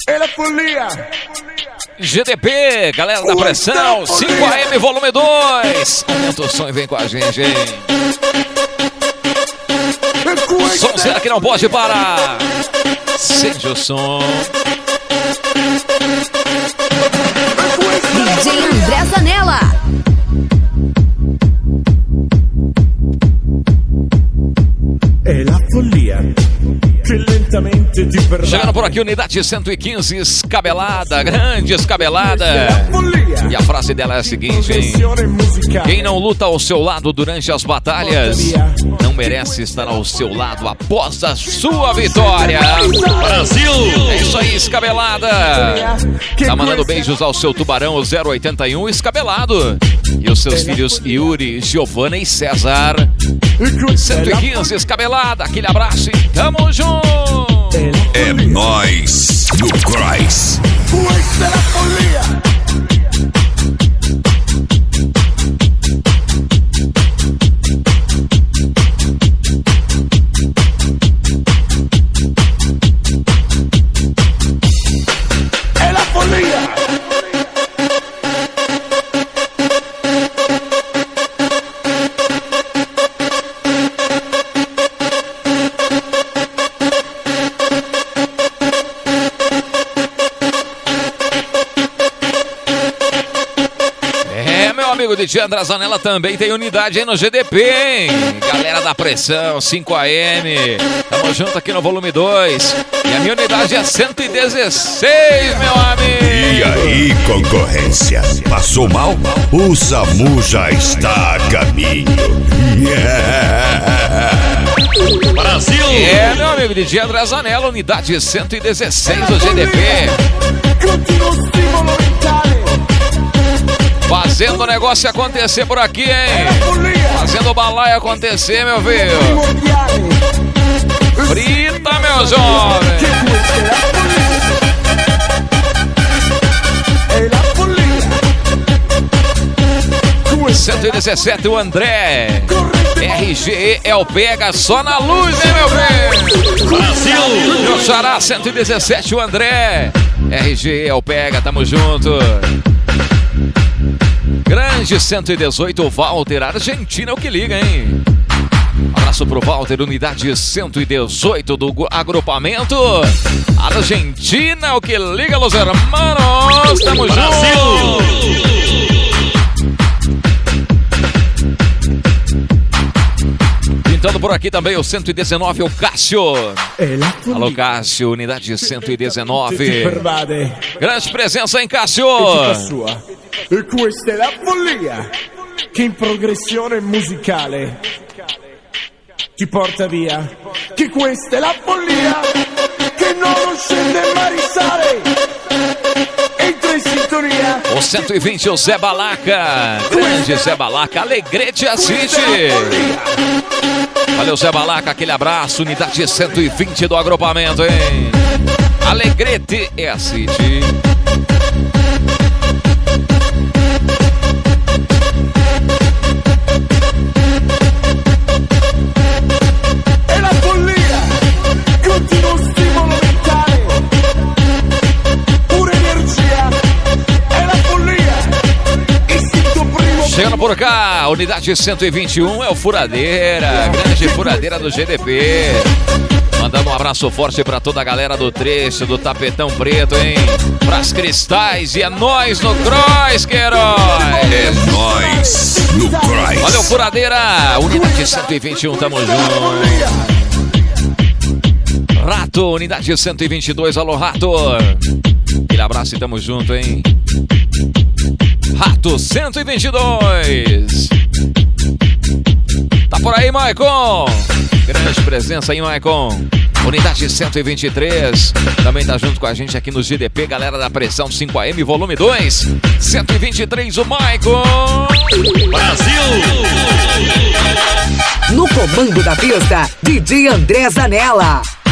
Ela folia. GDP, galera da pressão, 5AM volume 2. Aumenta o som e vem com a gente, hein? Sonzeira que não pode parar. Sente o som. DJ André Zanella. É la folia. Chegando por aqui, unidade 115, escabelada, grande escabelada. E a frase dela é a seguinte, hein? Quem não luta ao seu lado durante as batalhas não merece estar ao seu lado após a sua vitória. Brasil! É isso aí, escabelada. Tá mandando beijos ao seu tubarão, o 081, escabelado. E os seus filhos Yuri, Giovana e César. 115, escabelada, aquele abraço e tamo junto. É nóis no Cross. É la folia. Amigo DJ André Zanella também tem unidade aí no GDP, hein? Galera da pressão, 5AM. Tamo junto aqui no volume 2. E a minha unidade é 116, meu amigo. E aí, concorrência? Passou mal? O SAMU já está a caminho. Brasil! É, meu amigo DJ André Zanella, unidade 116 do GDP. Fazendo o negócio acontecer por aqui, hein? Fazendo o balaio acontecer, meu filho. Frita, meu jovem. 117, o André. RGE é o pega só na luz, hein, meu filho? Brasil! Meu xará, 117, o André. RGE é o pega, tamo junto. Grande 118, o Walter, Argentina é o que liga, hein? Abraço pro Walter, unidade 118 do agrupamento. Argentina é o que liga, los hermanos. Tamo junto. Pintando por aqui também o 119, o Cássio. Alô, Cássio, unidade 119. Grande presença, hein, Cássio? E questa è la follia che in progressione musicale ti porta via. Che questa è la follia che non scende mai risale. Entra in sintonia. O 120, o Zé Balaca. Grande Zé Balaca, Alegrete assiste. Valeu, Zé Balaca, aquele abraço. Unidade 120 do agrupamento, hein? Alegrete assiste. Chegando por cá, unidade 121 é o Furadeira, grande Furadeira do GDP. Mandando um abraço forte pra toda a galera do trecho, do tapetão preto, hein? Pras cristais, e é nóis no Cross, que herói! É nóis no Cross. Valeu, Furadeira, unidade 121, tamo junto. Rato, unidade 122, alô, Rato. Aquele abraço e tamo junto, hein? Rato 122. Tá por aí, Maicon. Grande presença aí, Maicon. Unidade 123. Também tá junto com a gente aqui no GDP, galera da pressão 5AM, volume 2. 123, o Maicon. Brasil! No comando da pista, DJ André Zanella.